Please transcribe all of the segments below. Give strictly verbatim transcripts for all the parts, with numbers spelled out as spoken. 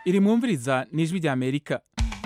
iri mwumviriza n'ijwi rya Amerika.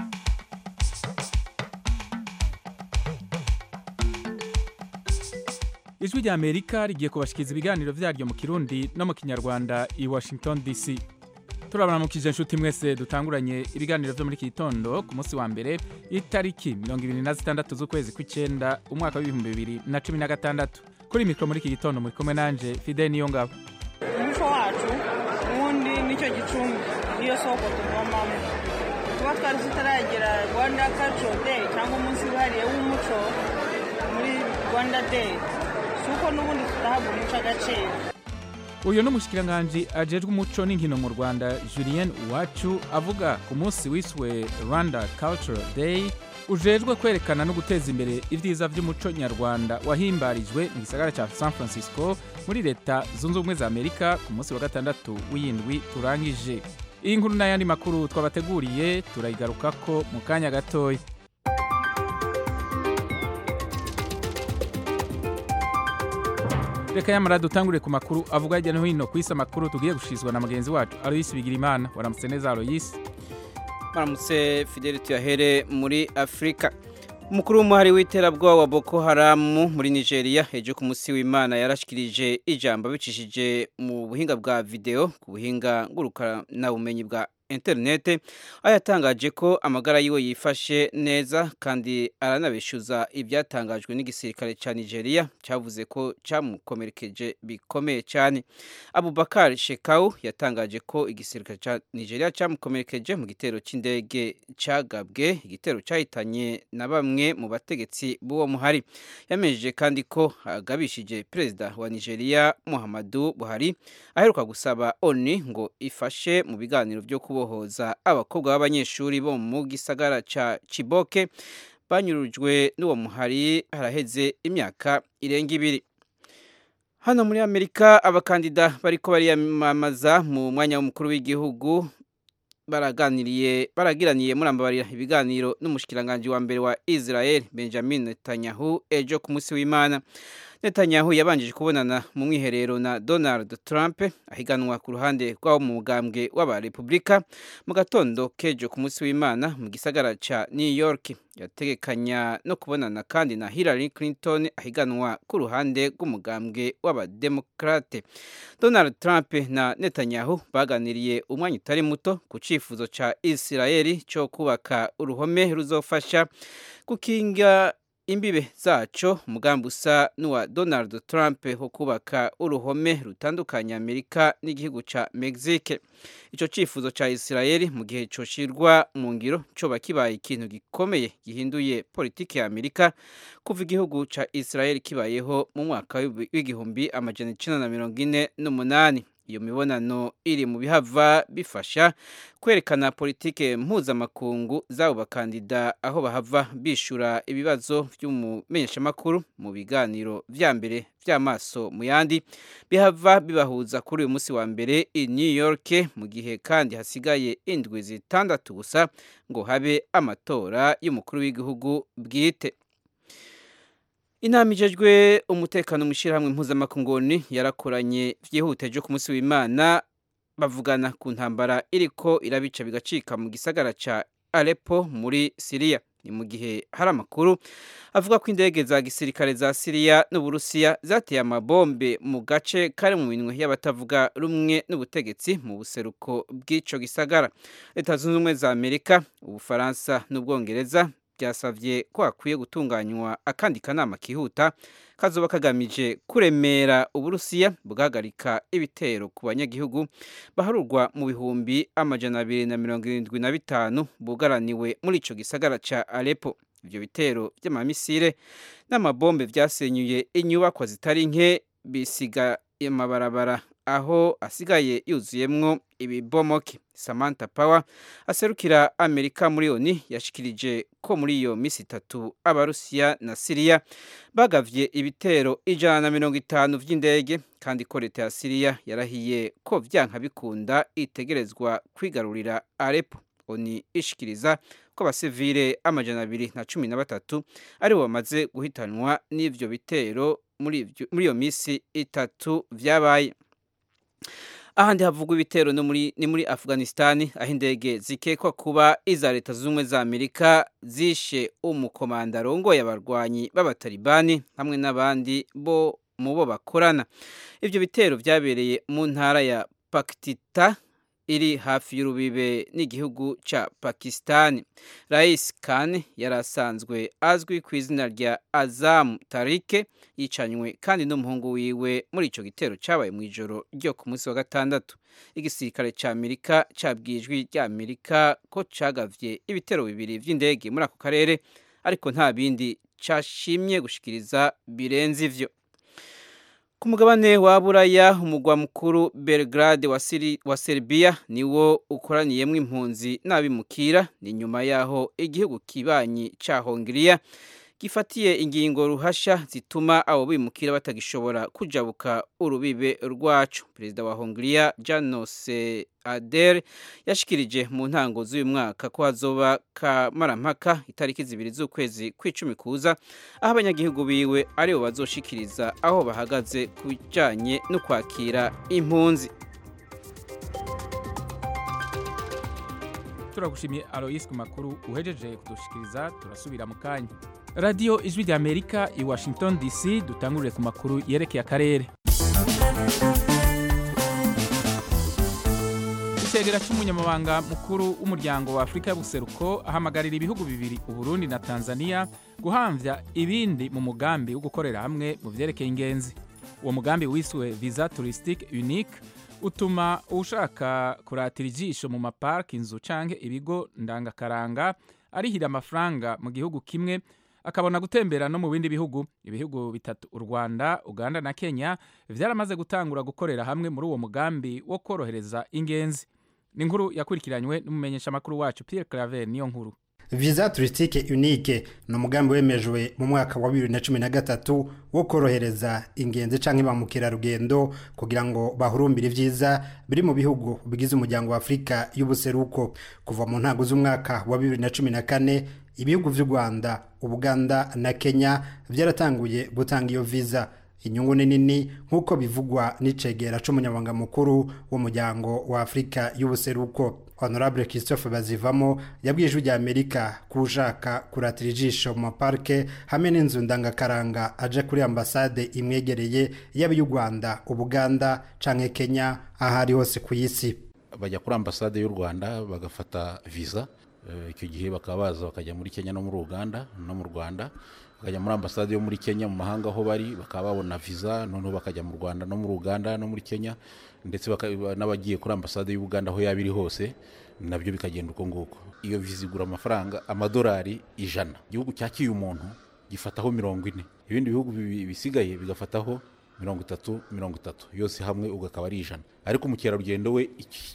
Ijwi rya Amerika rigiye kubashikiriza ibiganiro vyaryo mu Kirundi no mu Kinyarwanda i Washington D C. Turabana mu kije nshuti mwese dutanguranye ibiganiro vyo muri iki gitondo ku munsi wa mbere itariki mirongo ibiri na zitandatu z'ukwezi kw'icenda umwaka w'ibihumbi bibiri na cumi na gatandatu. Kuri mikro muri iki gitondo muri kumwe nanje Fidel Niyongabo. Umuco wacu ubundi nicyo gicumbi niyo soko tuvomamo. Tuba twari tutaragera Rwanda Cultural Day cyangwa umunsi wihariye w'umuco muri Rwanda Day. Suko n'ubundi tutahabwa umuco agaciro. Uyu n'umushikiranganje ajejwe umuco n'inkino mu Rwanda Julien Uwacu avuga ku munsi wiswe Rwanda Cultural Day ujejwe kwerekana no guteza imbere ivyiza vy'umuco nyarwanda wahimbarijwe mu gisagara ca San Francisco muri leta zunze ubumwe za Amerika ku munsi wa gatandatu w'indwi turangije. Iyi nkuru n'ayandi makuru twabateguriye turayigarukako mu kanya gatoya. Reka yamara dutangure ku makuru avuga hirya no hino kw'isi, amakuru tugiye gushizwa na mugenzi wacu Aloysi Bigirimana. Waramutse neza Aloysi? Maramutse Fidel, tuyahere muri Afrika. Umukuru w'umuhari w'iterabwoba wa Boko Haram muri Nigeria ejo ku munsi w'Imana yarashikirije ijambo bicishije mu buhinga bwa video ku buhinga ngurukana bumenyi bwa internet, ayatangaje ko amagara yiwe yifashe neza kandi aranabeshuza ibyatangajwe n'igisirikare ca Nigeria cyavuze ko cyamukomerekeje bikomeye cyane. Abubakar Shekau yatangaje ko igisirikare ca Nigeria cyamukomerekeje mu gitero c'indege cagabwe, igitero cyahitanye na bamwe mu bategetsi b'uwo muhari. Yamejeje kandi ko agabishije perezida wa Nigeria Muhammadu Buhari aheruka gusaba O N U ngo ifashe mu biganiro byo kubohoza abakobwa b'abanyeshuri bo mu gisagara ca Chibok banyurujwe n'uwo muhari haraheze imyaka irenga ibiri. Hano muri Amerika abakandida bariko bariyamamaza mu mwanya w'umukuru w'igihugu baraganiriye baragiraniye murambabarira ibiganiro n'umushikiranganje wa mbere wa Israel Benjamin Netanyahu ejo ku munsi w'Imana. Netanyahu yabanjije kubonana mu mwiherero na Donald Trump ahiganwa ku ruhande rw'abo mu mugambwe w'abarepublika mu gatondo kejo ku munsi w'Imana mu gisagara ca New York. Yategekanya no kubonana kandi na Hillary Clinton ahiganwa ku ruhande rw'umugambwe w'abademokrate. Donald Trump na Netanyahu baganiriye umwanya utari muto ku cifuzo ca Israeli cyo kubaka uruhome ruzofasha gukinga imbibe zaco, umugambi usa n'uwa Donald Trump ho kubaka uruhome rutandukanya Amerika n'igihugu ca Mexique. Ico cifuzo ca Israeli mu gihe coshirwa mu ngiro coba kibaye ikintu gikomeye gihinduye politiki ya Amerika kuva igihugu ca Israeli kibayeho mu mwaka w'igihumbi amajana icenda na mirongo ine n'umunani. Iyo mibonano iri mu bihava bifasha kwerekana politike mpuzamakungu z'abo bakandida aho bahava bishura ibibazo vy'umumenyeshamakuru mu biganiro vya mbere vy'amaso mu yandi bihava bibahuza kuri uyu munsi wa mbere i New York, mu gihe kandi hasigaye indwi zitandatu gusa ngo habe amatora y'umukuru w'igihugu bwite. Inama ijejwe umutekano mu shirahamwe mpuzamakungu yarakoranye vyihuteje ku munsi w'Imana bavugana ku ntambara iriko irabica bigacika mu gisagara ca Aleppo muri Syria. Ni mu gihe hari amakuru avuga ko indege za gisirikare za Syria n'Uburusiya zateye amabombe mu gace kari mu minwe y'abatavuga rumwe n'ubutegetsi mu buseruko bw'ico gisagara. Leta zunze ubumwe za Amerika, Ubufaransa n'Ubwongereza byasavye ko hakwiye gutunganywa akandi kanama kihuta kazoba kagamije kuremera Uburusiya bugahagarika ibitero ku banyagihugu baharurwa mu bihumbi amajana abiri na mirongo irindwi na bitanu bugaraniwe muri ico gisagara ca Aleppo. Ivyo bitero vy'amamisire n'amabombe vyasenyuye inyubakwa zitari nke, bisiga amabarabara aho asigaye yuzuyemwo ibibomoke. Samantha Power aserukira Amerika muri O N U yashikirije ko muri iyo misi itatu Abarusiya na Syria bagavye ibitero ijana na mirongo itanu vy'indege, kandi ko leta ya Syria yarahiye ko vyanka bikunda itegerezwa kwigarurira Aleppo. O N U ishikiriza ko abasivile amajana abiri na cumi na batatu ari bo bamaze guhitanwa n'ivyo bitero muri iyo misi itatu vyabaye. ahandi havugwa ibitero no muri ni muri Afghanistan aho indege zikekwa kuba iza leta z'ubumwe za Amerika zishe umukomanda rongoye abarwanyi b'abatalibani hamwe n'abandi bo mu bo bakorana. Ivyo bitero vyabereye mu ntara ya Paktika iri hafi y'urubibe n'igihugu ca Pakistan. Rais Khan yarasanzwe azwi ku izina rya Azam Tariq yicanywe kandi n'umuhungu wiwe muri ico gitero cabaye mu ijoro ryo ku munsi wa gatandatu. Igisirikare ca Amerika cabwijwe rya Amerika ko cagavye ibitero bibiri vy'indege muri ako karere ariko nta bindi cashimye gushikiriza birenze ivyo. Ku mugabane wa Buraya umugwa mukuru Belgrade wa, Siri, wa Serbia niwo ukoraniyemwo impunzi n'abimukira ni nyuma yaho igihugu kibanyi ca Hongria gifatiye ingingo ruhasha zituma abo bimukira batagishobora kujabuka urubibe rwacu. Perezida wa Hongria Janos Ader yashikirije mu ntango z'uyu mwaka ko hazoba kamarampaka itariki zibiri z'ukwezi kw'icumi kuza aho abanyagihugu biwe aribo bazoshikiriza aho bahagaze kujanye no kwakira impunzi. Turagushimiye Alois ku makuru uhejeje kudushikiriza. Turasubira mu kanya. Radio Ijwi rya Amerika i Washington D C dutangurire ku makuru yerekeye akarere. Icyegera cy'umunyamabanga mukuru w'umuryango wa Afrika y'ubuseruko ahamagarira ibihugu bibiri Uburundi na Tanzania guhamvya ibindi mu mugambi wo gukorera hamwe mu vyerekeye ingenzi. Uwo mugambi wiswe Visa Touristique Unique utuma ushaka kuratira ijisho mu mapark, inzu canke ibigo ndangakaranga arihira amafaranga mu gihugu kimwe akabona gutembera no mu bindi bihugu. Ibihugu bitatu u Rwanda, Uganda na Kenya vyaramaze gutangura gukorera hamwe muri uwo mugambi wo korohereza ingenzi. Ni inkuru yakurikiranywe n'umumenyesha makuru wacu Pierre Claver niyo nkuru. Visa Touristique Unique ni umugambi wemejwe mu mwaka wa bibiri na cumi na gatatu wo korohereza ingenzi canke ba mukerarugendo kugira ngo bahurumbire ivyiza biri mu bihugu bigize umuryango wa Afrika y'ubuseruko. Kuva mu ntango z'umwaka wa bibiri na cumi na kane ibihugu vy'u Rwanda, Uganda na Kenya vyaratanguye gutanga iyo visa. Inyungu nini nkuko bivugwa n'icegera c'umunyamabanga mukuru w'umuryango wa Afrika y'ubuseruko Honorable Christophe Bazivamo yabwiye Ijwi rya Amerika kushaka kuratira ijisho mu parke hamwe n'inzu ndangakaranga aje kuri ambasade imwegereye yaba y'u Rwanda, Uganda canke Kenya ahari hose ku isi. Bajya kuri ambasade y'u Rwanda bagafata visa, icyo gihe bakabaza bakajya muri Kenya no muri Uganda no mu Rwanda, bakajya muri ambasade yo muri Kenya mu mahanga aho bari bakaba babona visa, noneho bakajya mu Rwanda no muri Uganda no muri Kenya, ndetse n'abagiye kuri ambasade y'u Uganda aho yabiri hose nabyo bikagenda uko nguko. Iyo visa igura amafaranga amadolari ijana. Igihugu cyakiye umuntu gifataho mirongo ine, ibindi bihugu bisigaye bigafataho mirongo itatu mirongo itatu, yose hamwe ugakaba ari ijana. Ariko umukerarugendo we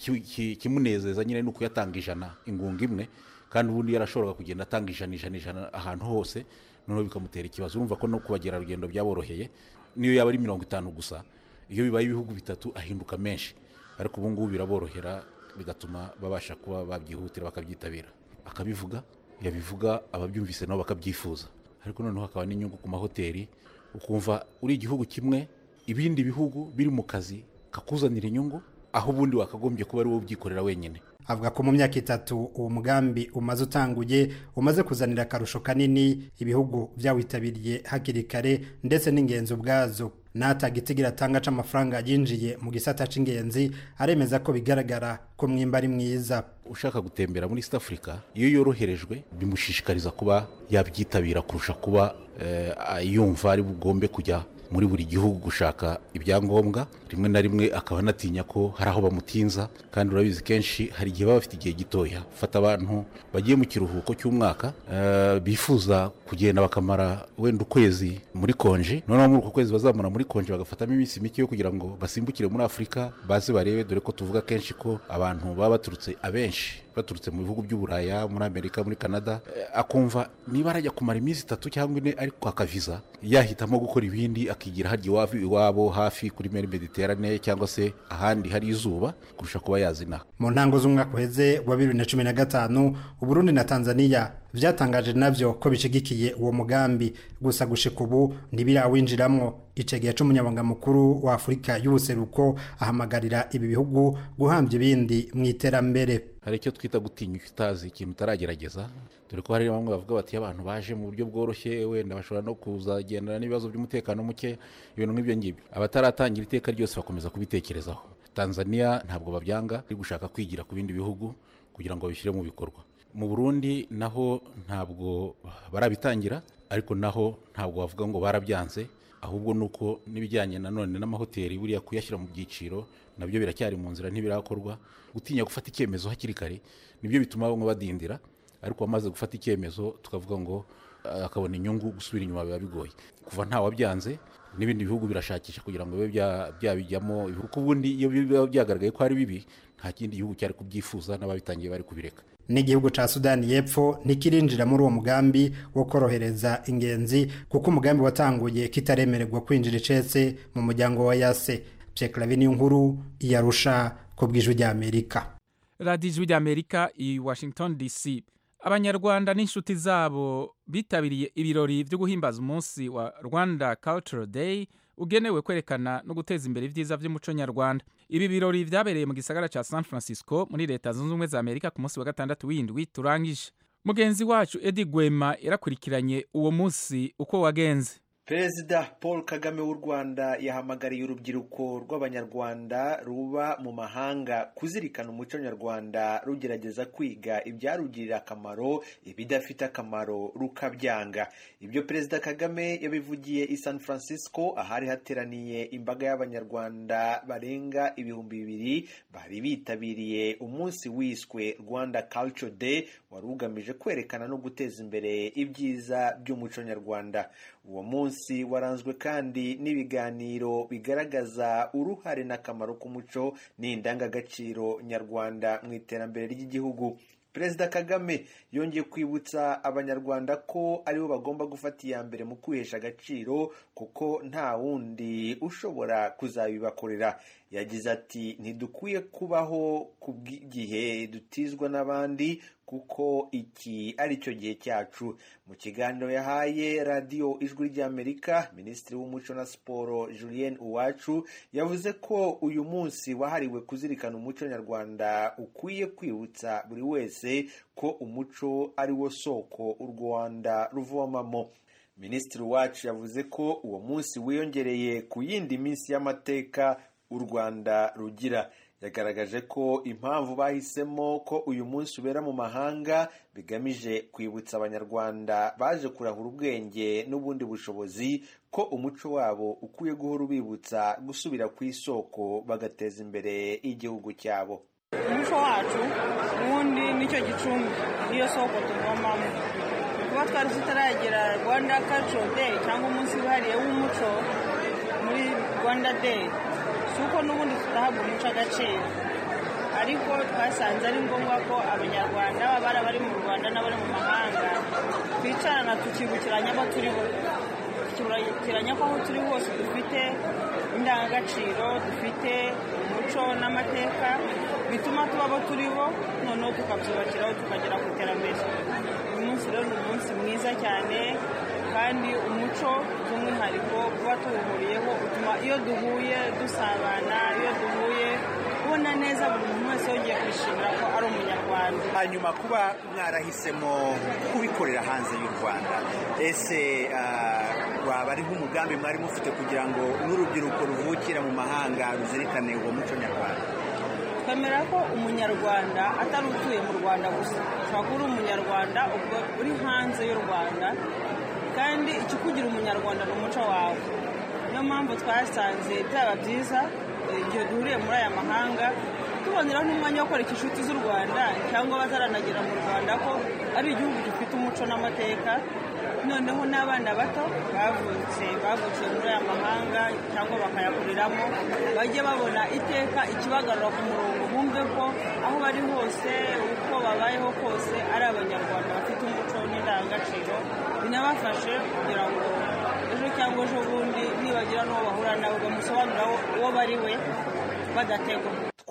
kimunezeza nyine nuko yatanga ijana ingunga imwe, kandi ubundi yarashobora kugenda atanga ijana ijana ijana ahantu hose, noneho bikamutera ikibazo. Urumva ko no kubagera rugendo byaboroheye, niyo yaba ari mirongo itanu gusa, iyo bibaye ibihugu bitatu ahinduka menshi. Ariko ubu ngubu biraborohera bigatuma babasha kuba babyihutira bakabyitabira, akabivuga yabivuga ababyumvise nabo bakabyifuza. Ariko noneho hakaba n'inyungu ku mahoteli, ukumva uri igihugu kimwe ibindi bihugu biri mu kazi kakuzanira inyungu, aho ubundi wakagombye kuba ari wowe ubyikorera wenyine. Avuga ko mu myaka itatu uwo mugambi umaze utanguye umaze kuzanira akarusho kanini ibihugu byawitabiriye hakiri kare, ndetse n'ingenzi ubwazo. Natagitigira atanga c'amafaranga yinjiye mu gisata c'ingenzi aremeza ko bigaragara ko mwimba ari mwiza. Ushaka gutembera muri East Africa iyo yoroherejwe bimushishikariza kuba yabyitabira kurusha kuba eh, yumva ari bugombe kujya muri buri gihugu gushaka ibyangombwa. Rimwe na rimwe akaba natinya ko hari aho bamutinza, kandi urabizi kenshi hari igihe baba bafite igihe gitoya. Fata abantu bagiye mu kiruhuko cy'umwaka uh, bifuza kugenda bakamara wenda ukwezi muri konje, noneho muri uko kwezi bazamura muri konje bagafatamo iminsi mike yo kugira ngo basimbukire muri Afrika baze barebe, dore ko tuvuga kenshi ko abantu baba baturutse abenshi baturutse mu bihugu by'Uburaya, muri Amerika, muri Canada. Akumva niba arajya kumara iminsi itatu cyangwa ine ariko kwaka visa, yahitamo gukora ibindi akigira harya iwabo hafi kuri mer Mediterane cyangwa se ahandi hari izuba kurusha kuba yazina. Mu ntango z'umwaka uheze wa bibiri na cumi na gatanu Uburundi na Tanzania vyatangaje navyo ko bishigikiye uwo mugambi gusa gushika ubu ntibirawinjiramwo. Icegera c'umunyamabanga mukuru wa Afrika y'ubuseruko ahamagarira ibi bihugu guhambya ibindi mu iterambere. Hari icyo twita gutinya utazi ikintu utaragerageza, dore ko hari bamwe bavuga bati abantu baje mu buryo bworoshye wenda bashobora no kuzagendana n'ibibazo by'umutekano muke, ibintu nk'ibyo ngibyo. Abataratangira iteka ryose bakomeza kubitekerezaho. Tanzania ntabwo babyanga, ari gushaka kwigira ku bindi bihugu kugira ngo babishyire mu bikorwa. Mu Burundi naho ntabwo barabitangira, ariko naho ntabwo bavuga ngo barabyanze, ahubwo nuko nibijyanye nanone n'amahoteli buriya kuyashyira mu byiciro nabyo biracyari mu nzira ntibirakorwa. Gutinya gufata icyemezo hakiri kare nibyo bituma bamwe badindira, ariko bamaze gufata icyemezo tukavuga ngo akabona inyungu gusubira inyuma biba bigoye. Kuva nta wabyanze n'ibindi bihugu birashakisha kugira ngo bibe byabijyamo, kuko ubundi iyo biba byagaragaye ko ari bibi nta kindi gihugu cyari kubyifuza n'ababitangiye bari kubireka. N'igihugu ca Sudani y'Epfo ntikirinjira muri uwo mugambi wo korohereza ingenzi kuko umugambi watanguye kitaremererwa kwinjira icetse mu muryango wa Yase. Pierre Claver Nkuru yarusha ko bw'ijwi rya Amerika. Radio Ijwi rya Amerika i Washington D C. Abanyarwanda n'inshuti zabo bitabiriye ibirori byo guhimbaza umunsi wa Rwanda Cultural Day ugenewe kwerekana no guteza imbere ibyiza by'umuco nyarwanda. Ibi birori byabereye mu gisagara ca San Francisco muri leta zunze ubumwe za Amerika ku munsi wa gatandatu w'indwi turangije. Mugenzi wacu Eddie Gwema yarakurikiranye uwo munsi uko wagenze. Perezida Paul Kagame w'u Rwanda yahamagariye urubyiruko rw'abanyarwanda ruba mu mahanga kuzirikana umuco nyarwanda, rugerageza kwiga ibyarugirira akamaro, ibidafite akamaro rukabyanga. Ibyo Perezida Kagame yabivugiye i San Francisco ahari hateraniye imbaga y'abanyarwanda barenga ibihumbi bibiri bari bitabiriye umunsi wiswe Rwanda Cultural Day wari ugamije kwerekana no guteza imbere ibyiza by'umuco nyarwanda. Uwo munsi waranzwe kandi n'ibiganiro bigaragaza uruhare n'akamaro k'umuco n'indangagaciro nyarwanda mu iterambere ry'igihugu. Perezida Kagame yongeye kwibutsa abanyarwanda ko aribo bagomba gufata iya mbere mu kwihesha agaciro kuko nta wundi ushobora kuzabibakorera. Yagize ati ntidukwiye kubaho ku bw'igihe dutizwa n'abandi kuko iki ari cyo gihe cyacu. Mu kiganiro yahaye Radio Ijwi ry'Amerika, Minisitiri w'Umuco na Siporo Julien Uwacu yavuze ko uyu munsi wahariwe kuzirikana umuco nyarwanda ukwiye kwibutsa buri wese ko umuco ari wo soko u Rwanda ruvomamo. Minisitiri Uwacu yavuze ko uwo munsi wiyongereye ku yindi minsi y'amateka u Rwanda rugira. Yagaragaje ko impamvu bahisemo ko uyu munsi ubera mu mahanga bigamije kwibutsa abanyarwanda baje kurahura ubwenge n'ubundi bushobozi ko umuco wabo ukwiye guhora ubibutsa gusubira ku isoko bagateza imbere igihugu cyabo. Umuco wacu ubundi nicyo gicumbi, niyo soko tuvomamo. Kuba twari tutaragera Rwanda Cultural Day cyangwa umunsi wihariye w'umuco muri Rwanda Day, suko n'ubundi tutahabwa umuco agaciro, ariko twasanze ari ngombwa ko abanyarwanda baba bari mu Rwanda n'abari mu mahanga twicarana tukibukiranya abo turi bo, tukibukiranya ko aho turi hose dufite indangagaciro, dufite umuco n'amateka bituma tuba abo turi bo, noneho tukabyubakiraho tukagera ku iterambere. Uyu munsi rero ni umunsi mwiza cyane kandi umuco by'umwihariko kuba tuwuhuriyeho utuma iyo duhuye dusabana, iyo duhuye ubona neza buri muntu wese yongeye kwishimira ko ari umunyarwanda. Hanyuma kuba mwarahisemo kubikorera hanze y'u Rwanda, ese waba ari nk'umugambi mwari mufite kugira ngo n'urubyiruko ruvukira mu mahanga ruzirikane uwo muco nyarwanda? Twemera ko umunyarwanda atari utuye mu Rwanda gusa, ushobora kuba uri umunyarwanda ubwo uri hanze y'u Rwanda, kandi ikikugira umunyarwanda ni umuco wawe. Niyo mpamvu twasanze byaba byiza igihe duhuriye muri aya mahanga tuboneraho n'umwanya wo kwereka inshuti z'u Rwanda cyangwa bataranagera mu Rwanda ko ari igihugu gifite umuco n'amateka, noneho n'abana bato bavutse bavukiye muri aya mahanga cyangwa bakayakuriramo bajye babona iteka ikibagarura ku murongo, bumve ko aho bari hose uko babayeho kose ari abanyarwanda bafite umuco n'indangagaciro, binabafashe kugira ngo ejo cyangwa ejo bundi nibagira n'uwo bahura nawe bamusobanurira uwo bari we badategwa.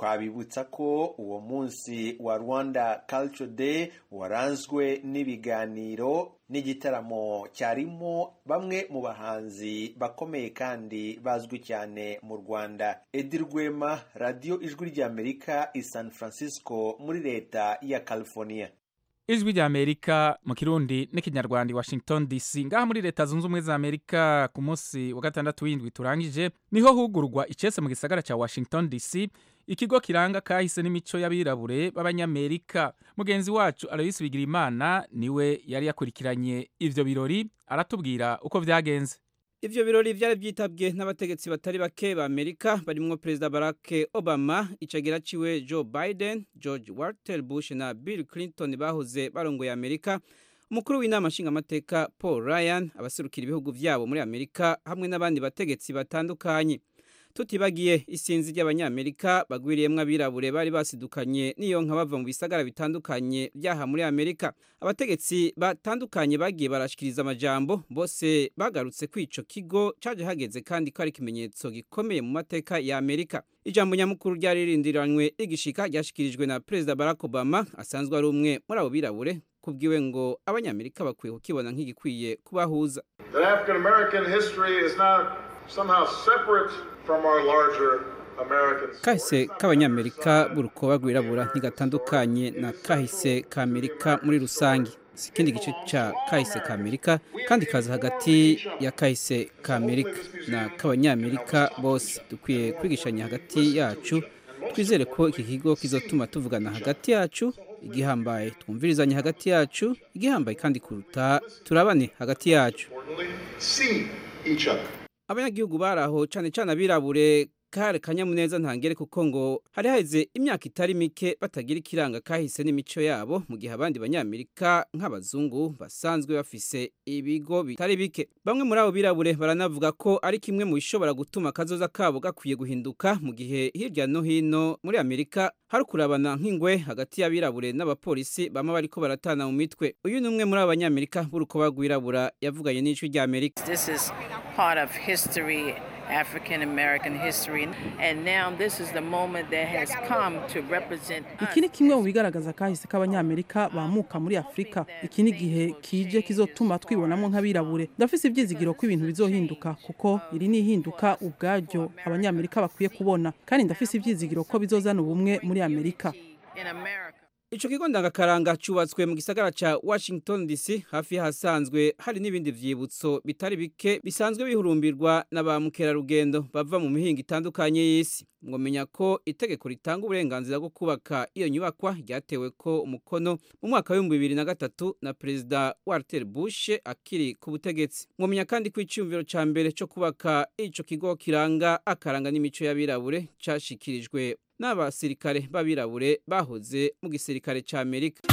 twabibutsa ko uwo munsi wa Rwanda Culture Day waranzwe n'ibiganiro n'igitaramo cyarimo bamwe mu bahanzi bakomeye kandi bazwi cyane mu Rwanda. Edi Rwema, Radio Ijwi ry'Amerika i San Francisco muri leta ya California. Ijwi ry'Amerika mu Kirundi n'ikinyarwanda Washington D C. Ngaha muri leta zunze ubumwe za Amerika ku munsi wa gatandatu w'indwi turangije niho hugurwa icese mu gisagara cya Washington D C ikigo kiranga kahise n'imico y'abirabure b'abanyamerika. Mugenzi wacu Aloysi Bigirimana niwe yari yakurikiranye ivyo birori, aratubwira uko vyagenze. Ivyo birori vyari vyitabwe n'abategetsi batari bake ba Amerika barimwo Perezida Barack Obama, icagera ciwe Joe Biden, George Walter Bush na Bill Clinton bahoze barongoye Amerika, umukuru w'inama nshingamateka Paul Ryan, abaserukira ibihugu vyabo muri Amerika hamwe n'abandi bategetsi batandukanye. Tutibagiye isinzi ry'abanyamerika bagwiriyemwe abirabure bari basidukanye niyo nka bava mu bisagara bitandukanye byaha muri Amerika. Abategetsi batandukanye bagiye barashikiriza amajambo, bose bagarutse kwico kigo caje hageze kandi ko ari kimenyetso gikomeye mu mateka ya Amerika. Ijambo nyamukuru ryari rindiranywe igishika ryashikirijwe na Perezida Barack Obama, asanzwe ari umwe muri abo birabure, kubwiwe ngo abanyamerika bakwiye kukibona nk'igikwiye kubahuza. The African American history is not somehow separate from our larger American story. Kahise k'abanyamerika burukoba gwirabura ntigatandukanye na kahise ka Amerika muri rusangi. Sikindi gice cha kahise ka Amerika kandi kaza hagati ya kahise ka Amerika na k'abanyamerika bose. Dukwiye kwigishanya hagati yacu, twizere ko iki kigo kizotuma tuvugana hagati yacu, igihambaye twumvirizanye hagati yacu, igihambaye kandi kuruta turabane hagati yacu. See each other. Abanyagihugu baraho cane cane abirabure kare kanyamuneza ntangere kuko ngo hari haize imyaka itari mike batagira ikiranga kahise n'imico yabo, mu gihe abandi banyamerika nk'abazungu basanzwe bafise ibigo bitari bike. Bamwe muri abo birabure baranavuga ko ari kimwe mu bishobora gutuma kazoza kabo gakwiye guhinduka, mu gihe hirya no hino muri Amerika hari kurabana nk'ingwe hagati y'abirabure n'abapolisi bama bariko baratana mu mitwe. Uyu ni umwe muri abo banyamerika burukoba gwirabura yavuganye n'ijwi rya Amerika. This is part of history, African American history, and now this is the moment that has come to represent us. Iki ni kimwe mu bigaragaza kahise k'abanyamerika bamuka muri Afrika. Iki ni gihe kije kizotuma twibonamo nk'abirabure. Ndafise ibyizigiro ko ibintu bizohinduka kuko iri ni ihinduka ubwaryo abanyamerika bakwiye kubona, kandi ndafise ibyizigiro ko bizozana ubumwe muri Amerika. In America. Ico kigo ndangakaranga cubatswe mu gisagara ca Washington D C, hafi hasanzwe hari n'ibindi vyibutso bitari bike bisanzwe bihurumbirwa n'abamukerarugendo bava mu mihingo itandukanye y'isi. Mwomenya ko itegeko ritanga uburenganzira bwo kubaka iyo nyubakwa ryatewe ko umukono mu mwaka wa bibiri na gatatu na Perezida Walter Bush akiri ku butegetsi. Mwomenya kandi ko iciyumviro ca mbere co kubaka ico kigo kiranga akaranga n'imico y'abirabure cashikirijwe n'abasirikare b'abirabure bahoze mu gisirikare ca Amerika.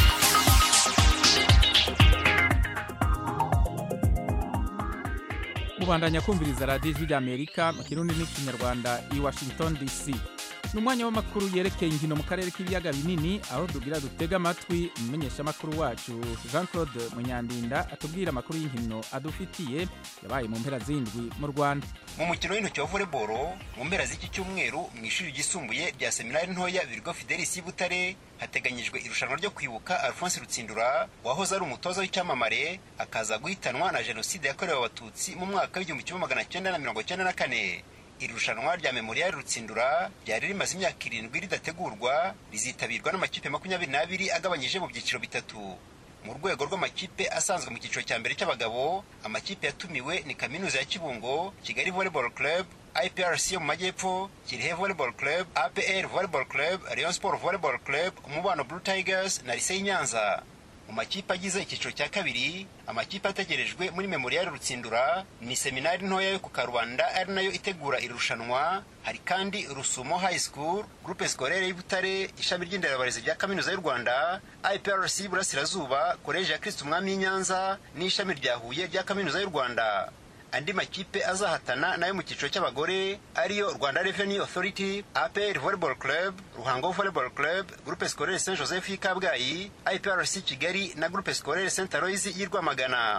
Mubandanya kumviriza Radio Ijwi ry'Amerika mu Kirundi n'ikinyarwanda i Washington D C. Numwanya w'amakuru yerekeye inkino mu karere k'ibiyaga binini, aho dugira dutega amatwi umumenyesha makuru wacu Jean-Claude Munyandinda atubwira amakuru y'inkino adufitiye yabaye mu mpera z'indwi mu Rwanda. Mu mukino w'intoki wa volleyball mu mpera z'iki cyumweru mu ishuri gisumbuye rya seminari ntoya Virgo Fidelis y'Ibutare hateganyijwe irushanwa ryo kwibuka Alphonse Rutsindura wahoze ari umutoza w'icyamamare akaza guhitanwa na jenoside yakorewe abatutsi mu mwaka w'igihumbi kimwe magana cyenda na mirongo cyenda na kane. Irushanwa rya Memorial Rutsindura ryari rimaze imyaka irindwi ridategurwa, rizitabirwa n'amakipe makumyabiri n'abiri agabanyije mu byiciro bitatu. Mu rwego rw'amakipe asanzwe mu cyiciro cya mbere cy'abagabo, amakipe yatumiwe ni Kaminuza ya Kibungo, Kigali Volleyball Club, I P R C yo mu Majyepfo, Kirehe Volleyball Club, A P R Volleyball Club, Rayon Sport Volleyball Club, Umubano Blue Tigers na Lycée Nyanza. Mu makipe agize icyiciro cya kabiri, amakipe ategerejwe muri Memorial Rutsindura ni seminari ntoya yo ku Karubanda ari nayo itegura irushanwa. Hari kandi Rusumo High School, Groupe Scolaire y'Ibutare, ishami ry'inderabarezi rya Kaminuza y'u Rwanda, I P R C Burasirazuba, College ya Kristo Umwami y'Inyanza n'ishami rya Huye rya Kaminuza y'u Rwanda. Andi makipe azahatana nayo mu cyiciro cy'abagore ariyo Rwanda Revenue Authority, A P R Volleyball Club, Ruhango Volleyball Club, Groupe Scolaire Saint Joseph y'Ikabgayi, I P R C Kigali na Groupe Scolaire Saint Aloys y'i Rwamagana.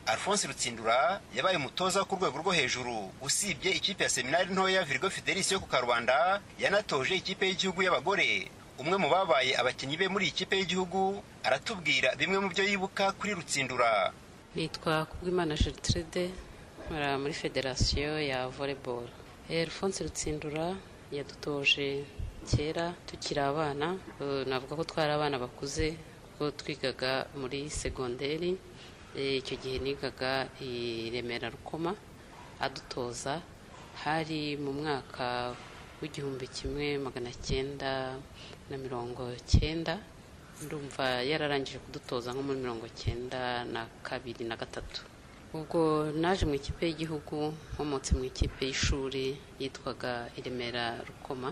Alphonse Rutsindura yabaye umutoza ku rwego rwo hejuru. Usibye ikipe ya seminari ntoya Virgo Fidelis yo ku Karubanda, yanatoje ikipe y'igihugu y'abagore. Umwe mu babaye abakinnyi be muri ikipe y'igihugu aratubwira bimwe mu byo yibuka kuri Rutsindura. Nitwa Kubwimana Gertrude, mara muri federasiyo ya volleyball. Alphonse Rutsindura yadutoje kera tukiri abana, navuga ko twari abana bakuze ko twigaga muri segonderi. Icyo gihe nigaga i Remera Rukoma, adutoza hari mu mwaka w'igihumbi kimwe magana cyenda na mirongo cyenda. Ndumva yararangije kudutoza nko muri mirongo cyenda na kabiri na gatatu. Ubwo naje mu ikipe y'igihugu, nkomotse mu ikipe y'ishuri yitwaga i Remera Rukoma.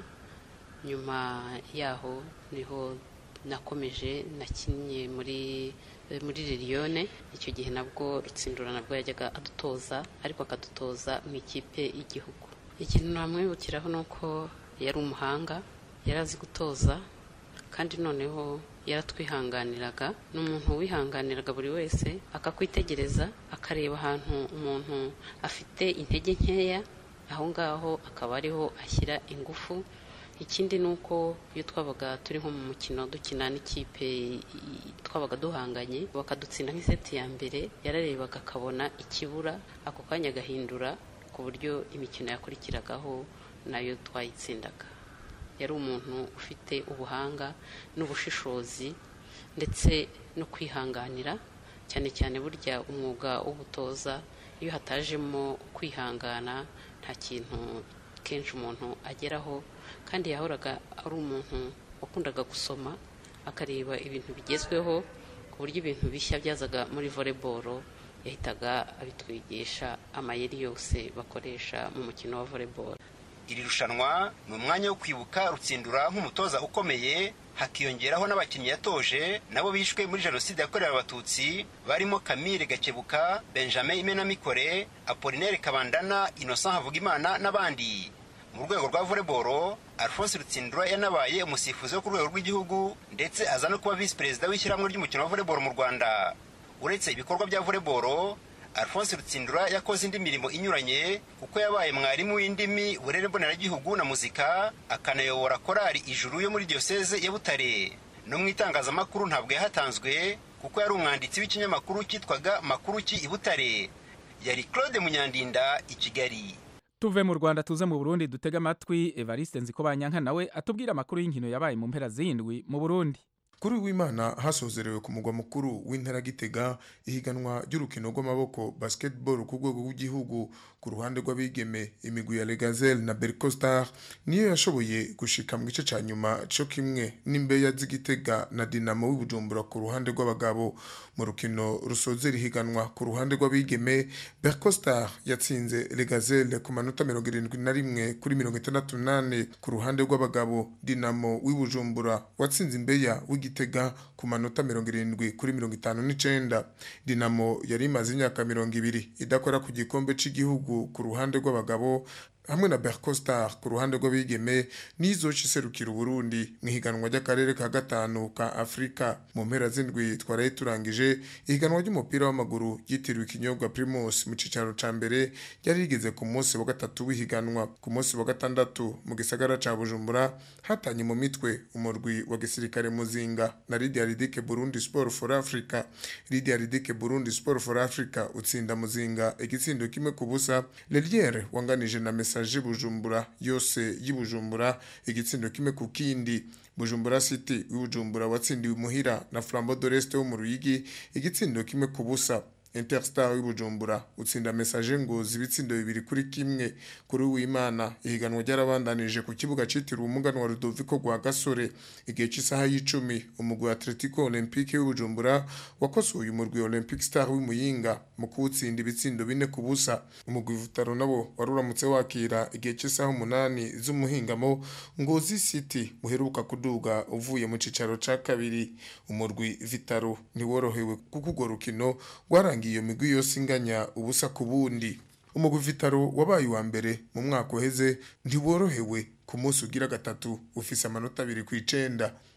Nyuma yaho niho nakomeje nakinnye muri muri Lilione. Icyo gihe nabwo Rutsindura nabwo yajyaga adutoza, ariko akadutoza mu ikipe y'igihugu. Ikintu namwibukiraho nuko yari umuhanga, yarazi gutoza, kandi noneho yaratwihanganiraga. N'umuntu wihanganiraga buri wese, akakwitegereza akareba ahantu umuntu afite intege nkeya, aho ngaho akaba ariho ashyira ingufu. Ikindi nuko iyo twabaga turi nko mu mukino dukina n'ikipe twabaga duhanganye, bakadutsinda nk'iseti ya mbere, yararebaga akabona ikibura, ako kanya agahindura ku buryo imikino yakurikiragaho nayo twayitsindaga. Yari umuntu ufite ubuhanga n'ubushishozi ndetse no kwihanganira, cyane cyane burya umwuga w'ubutoza iyo hatajemo kwihangana nta kintu kenshi umuntu ageraho. Kandi yahoraga ari umuntu wakundaga gusoma, akareba ibintu bigezweho, ku buryo ibintu bishya byazaga muri volleyball yahitaga abitwigisha amayeri yose bakoresha mu mukino wa volleyball. Iri rushanwa ni umwanya wo kwibuka Rutsindura nk'umutoza ukomeye, hakiyongeraho n'abakinnyi yatoje nabo bishwe muri jenoside yakorewe abatutsi, barimo Camille Gakebuka, Benjamin Imenamikore, Apollinaire Kabandana, Innocent Havugimana n'abandi. Mu rwego rwa volleyball, Alphonse Rutsindura yanabaye umusifuzi wo ku rwego rw'igihugu, ndetse aza no kuba visi perezida w'ishyirahamwe ry'umukino wa volleyball mu Rwanda. Uretse ibikorwa bya volleyball, Alphonse Rutsindura yakoze indi mirimo inyuranye, kuko yabaye mwarimu w'indimi, uburere mboneragihugu na muzika, akanayobora korali Ijuru yo muri diocese ya Butare. No mu itangazamakuru ntabwo yahatanzwe, kuko yari umwanditsi w'ikinyamakuru cyitwaga Makuru ki i Butare. Yari Claude Munyandinda, i Kigali. Tuve mu Rwanda tuze mu Burundi, dutega amatwi Evariste Nzikobanyanka nawe atubwira amakuru y'inkino yabaye mu mpera z'indwi mu Burundi. Kuri w'Imana hasozerewe ku mugwa mukuru w'intara Gitega ihiganwa ry'urukino rw'amaboko basketball ku rwego rw'igihugu. Ku ruhande rw'abigeme, imigwi ya Legazelle na Bercostar niyo yashoboye gushika mu gice ca nyuma cyo kimwe n'Imbeya z'Igitega na Dinamo w'Ibujumbura. Ku ruhande rw'abagabo, mu rukino rusozera ihiganwa ku ruhande rw'abigeme, Bercostar yatsinze Legazelle ku manota mirongo irindwi na rimwe kuri mirongo itandatu n'ane. Ku ruhande rw'abagabo, Dinamo w'Ibujumbura watsinze Imbeya w'Igitega ku manota mirongo irindwi kuri mirongo itanu n'icenda. Dinamo yari imaze imyaka mirongo ibiri idakora ku gikombe cy'igihugu ku ruhande rw'abagabo, hamwe na Bercostar ku ruhande rw'abigeme nizo ciserukira Burundi mu higanwa ry'akarere ka gatanu ka Afrika. Mu mpera z'indwi twaraye turangije ihiganwa ry'umupira w'amaguru yitiriwe ikinyobwa Primus mu cicaro ca mbere, yari rigeze ku munsi wa gatatu w'ihiganwa. Ku munsi wa gatandatu mu gisagara ca Bujumbura hatanye mu mitwe umurwi wa gisirikare Muzinga na Lydia Ridike Burundi Sport for Africa. Lydia Ridike Burundi Sport for Africa utsinda Muzinga igitsindo kimwe ku busa. Leliere wanganije na Mesa Bujumbura yose y'Ibujumbura igitsindo kimwe ku kindi. Bujumbura City w'Ibujumbura watsindiwe muhira na Flambeau de l'Est wo mu Ruyigi igitsindo kimwe ku busa. Interstar w'Ibujumbura utsinda Message Ngozi ibitsindo bibiri kuri kimwe. Kuri w'Imana ihiganwa ryarabandanije ku kibuga citiriwe umuganwa wa Rudoviko gwa Gasore. Igihe cy'isaha y'icumi umugwi Atletico Olympique w'Ibujumbura wakosoye umurwi Olympic Star w'Imuyinga mu kuwutsinda ibitsindo bine ku busa. Umugwi Vitaro nabo waruramutse wakira igihe cy'isaha umunani z'umuhingamo Ngozi City muheruka kuduga uvuye mu cicaro ca kabiri. Umurwi Vitaro niworohewe kuko urwo rukino rwarangiye iyo migwi yose inganya ubusa ku bundi. Umugwi Vitaro wabaye wa mbere mu mwaka uheze ntiworohewe ku munsi ugira gatatu ufise amanota abiri ku icenda.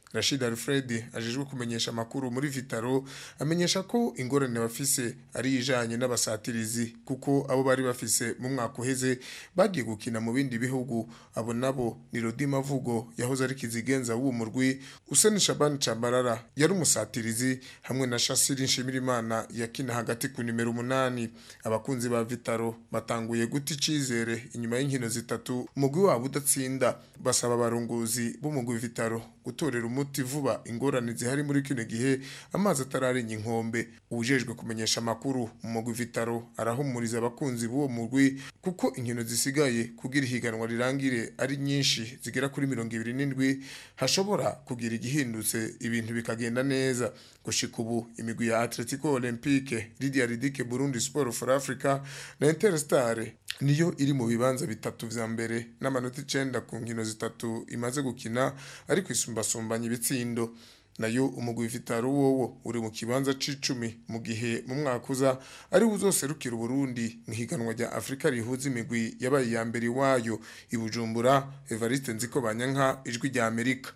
Rashid Alfred ajejwe kumenyesha amakuru muri Vitaro amenyesha ko ingorane bafise ari ijanye n'abasatirizi kuko abo bari bafise mu mwaka uheze bagiye gukina mu bindi bihugu. Abo nabo ni Rodi Mavugo yahoze ari kizigenza w'uwo murwi, Hussein Shaban Chambarara yari umusatirizi hamwe na Shasiri Nshimirimana yakina hagati ku nimero umunani. Abakunzi ba Vitaro batanguye guta icizere inyuma y'inkino zitatu umugwi wabo udatsinda, basaba abarongozi b'umugwi Vitaro gutorera umuti vuba ingorane zihari muri kino gihe amazi atararenga inkombe. Ubujejwe kumenyesha amakuru mu mugwi Vitaro arahumuriza abakunzi b'uwo mugwi kuko inkino zisigaye kugira ihiganwa rirangire ari nyinshi zigera kuri mirongo ibiri n'indwi, hashobora kugira igihindutse ibintu bikagenda neza. Gushika ubu imigwi ya Atletico Olympique, Lydia Ridike Burundi Sport for Africa na Interstar niyo iri mu bibanza bitatu vya mbere n'amanota icenda ku nkino zitatu imaze gukina, ariko isumbasumbanya ibitsindo. Nayo umugwi Vitaro wowo uri mu kibanza c'icumi mu gihe mu mwaka uza ari uzoserukira Burundi mu higanwa rya Afrika rihuza imigwi yabaye ya mbere wayo. I Bujumbura, Evariste Nziko Banyanka, Ijwi rya Amerika.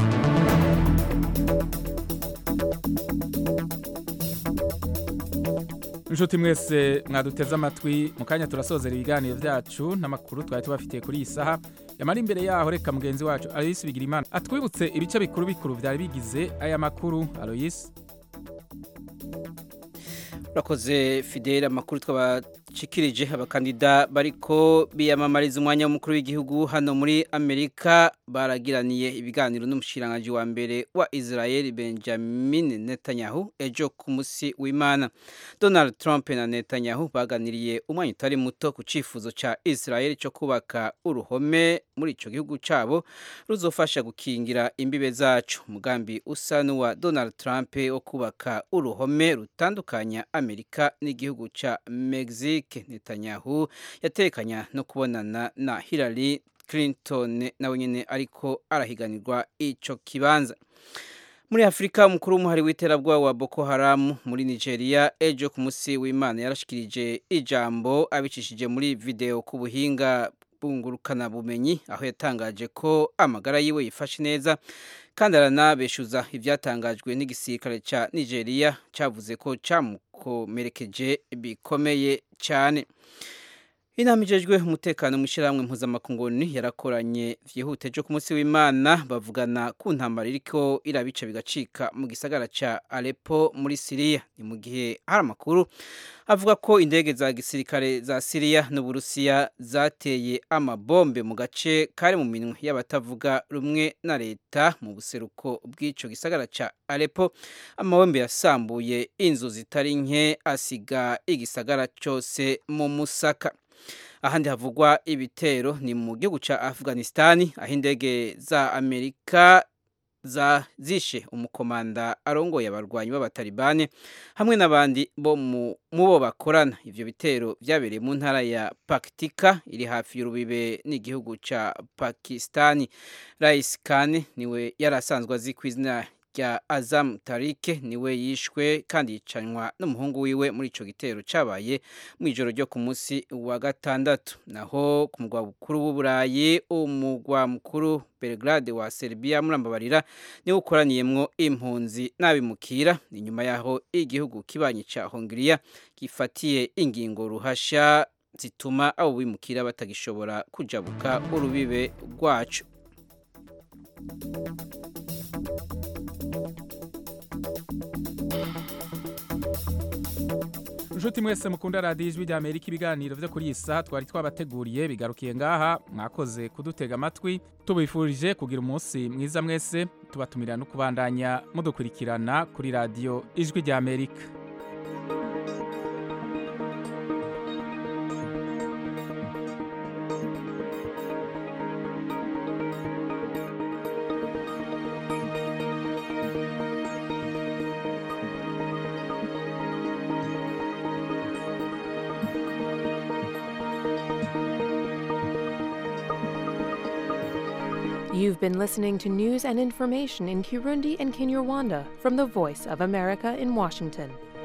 Inshuti mwese mwaduteze amatwi, mu kanya turasozera ibiganiro vyacu n'amakuru twari tubafitiye kuri iyi saha. Yamara imbere yaho reka mugenzi wacu Aloysi Bigirimana atwibutse ibice bikuru bikuru vyari bigize aya makuru. Aloysi. Urakoze Fidel. Amakuru twabashikirije abakandida bariko biyamamariza umwanya w'umukuru w'igihugu hano muri Amerika baragiraniye ibiganiro n'umushiranganje wa mbere wa Israel Benjamin Netanyahu ejo ku musi w'Imana. Donald Trump na Netanyahu baganiriye umwanya utari muto ku cifuzo ca Israel cyo kubaka uruhome muri ico gihugu cabo ruzofasha gukingira imbibe zacu. Umugambi usa n'uwa Donald Trump wo kubaka uruhome rutandukanya Amerika n'igihugu ca Mexique. Netanyahu yatekanya no kubonana na Hillary Clinton nawe nyene ariko arahiganirwa ico kibanza. Muri Afrika, umukuru w'umuhari w'iterabwoba wa Boko Haram muri Nigeria ejo ku musi w'Imana yarashikirije ijambo abicishije muri video ku buhinga bungurukana bumenyi, aho yatangaje ko amagara yiwe yifashe neza kandi aranabeshuza ivyatangajwe n'igisirikare ca Nigeria cavuze ko camukomerekeje bikomeye cyane. Inama ijejwe umutekano mw'ishiramwe mpuzamakungu yarakoranye vyihuteje ku munsi w'Imana bavugana ku ntambara iriko irabica bigacika mu gisagara ca Aleppo muri Syria. Ni mu gihe hari amakuru avuga ko indege za gisirikare za Syria n'Uburusiya zateye amabombe mu gace kari mu minwe y'abatavuga rumwe na leta mu buseruko bw'ico gisagara ca Aleppo. Amabombe yasambuye inzu zitari nke asiga igisagara cyose mu musaka. Ahandi havugwa ibitero ni mu gihugu ca Afghanistan, aho indege za Amerika za zishe umukomanda arongoye abarwanyi b'abatalibane hamwe n'abandi bo mu bo bakorana. Ivyo bitero vyabereye mu ntara ya Paktika iri hafi y'urubibe n'igihugu ca Pakistan. Rais Khan niwe yarasanzwe azi kw'izina rya Azam Tariq niwe yishwe kandi yicanywa n'umuhungu wiwe muri ico gitero cabaye mu ijoro ryo ku musi wa gatandatu. Naho ku mugwa mukuru w'Uburayi, umugwa mukuru Belgrade wa Serbia murambabarira ni ukoraniyemwo impunzi n'abimukira inyuma yaho igihugu kibanye ca Hongria gifatiye ingingo ruhasha zituma abo bimukira batagishobora kujabuka urubibe rwacu. Nshuti mwese mukunda radio Ijwi rya Amerika, ibiganiro vyo kuri iyi saha twari twabateguriye bigarukiye ngaha. Mwakoze kudutega amatwi, tubifurije kugira umunsi mwiza mwese, tubatumira no kubandanya mudukurikirana kuri radio Ijwi rya Amerika. You've been listening to news and information in Kirundi and Kinyarwanda from the Voice of America in Washington.